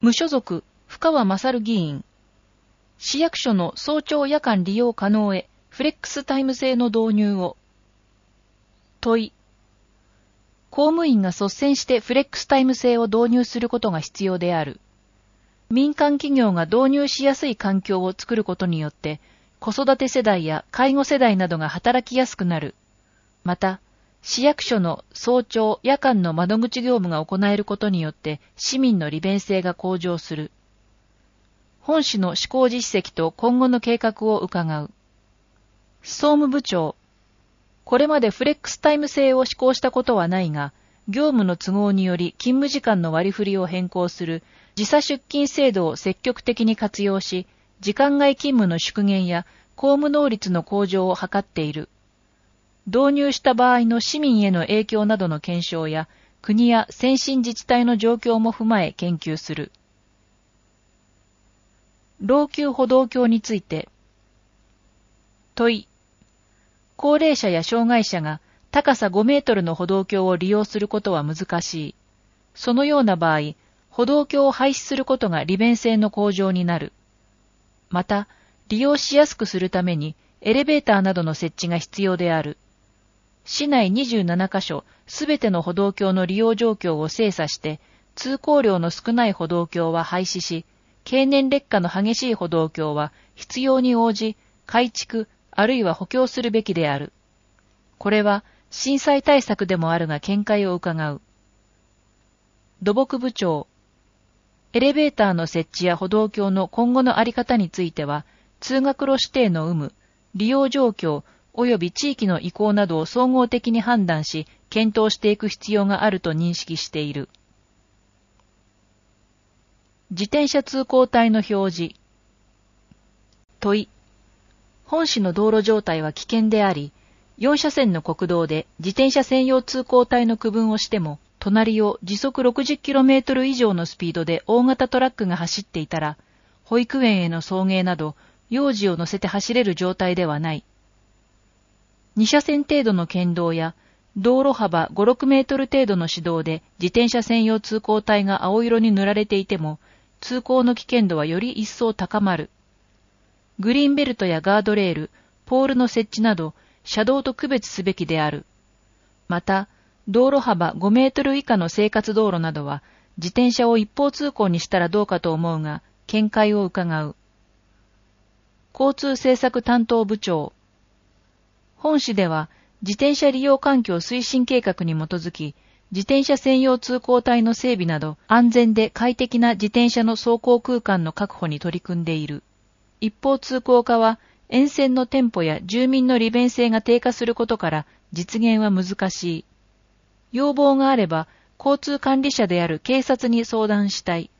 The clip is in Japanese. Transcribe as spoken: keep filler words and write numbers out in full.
無所属、深川勝議員。市役所の早朝夜間利用可能へ、フレックスタイム制の導入を。問い。公務員が率先してフレックスタイム制を導入することが必要である。民間企業が導入しやすい環境を作ることによって、子育て世代や介護世代などが働きやすくなる。また、市役所の早朝夜間の窓口業務が行えることによって市民の利便性が向上する。本市の施行実績と今後の計画を伺う。総務部長。これまでフレックスタイム制を施行したことはないが、業務の都合により勤務時間の割り振りを変更する時差出勤制度を積極的に活用し、時間外勤務の縮減や公務能率の向上を図っている。導入した場合の市民への影響などの検証や、国や先進自治体の状況も踏まえ研究する。老朽歩道橋について。問い。高齢者や障害者が高さごメートルの歩道橋を利用することは難しい。そのような場合、歩道橋を廃止することが利便性の向上になる。また、利用しやすくするためにエレベーターなどの設置が必要である。市内にじゅうななカ所すべての歩道橋の利用状況を精査して、通行量の少ない歩道橋は廃止し、経年劣化の激しい歩道橋は必要に応じ、改築あるいは補強するべきである。これは震災対策でもあるが見解を伺う。土木部長。エレベーターの設置や歩道橋の今後のあり方については、通学路指定の有無、利用状況、及び地域の意向などを総合的に判断し、検討していく必要があると認識している。自転車通行帯の表示。問い。本市の道路状態は危険であり、よん車線の国道で自転車専用通行帯の区分をしても、隣を時速 ろくじゅっキロメートル 以上のスピードで大型トラックが走っていたら、保育園への送迎など、幼児を乗せて走れる状態ではない。に車線程度の県道や、道路幅ご、ろくメートル程度の市道で自転車専用通行帯が青色に塗られていても、通行の危険度はより一層高まる。グリーンベルトやガードレール、ポールの設置など、車道と区別すべきである。また、道路幅ごメートル以下の生活道路などは、自転車を一方通行にしたらどうかと思うが、見解を伺う。交通政策担当部長。本市では、自転車利用環境推進計画に基づき、自転車専用通行帯の整備など、安全で快適な自転車の走行空間の確保に取り組んでいる。一方通行化は、沿線の店舗や住民の利便性が低下することから、実現は難しい。要望があれば、交通管理者である警察に相談したい。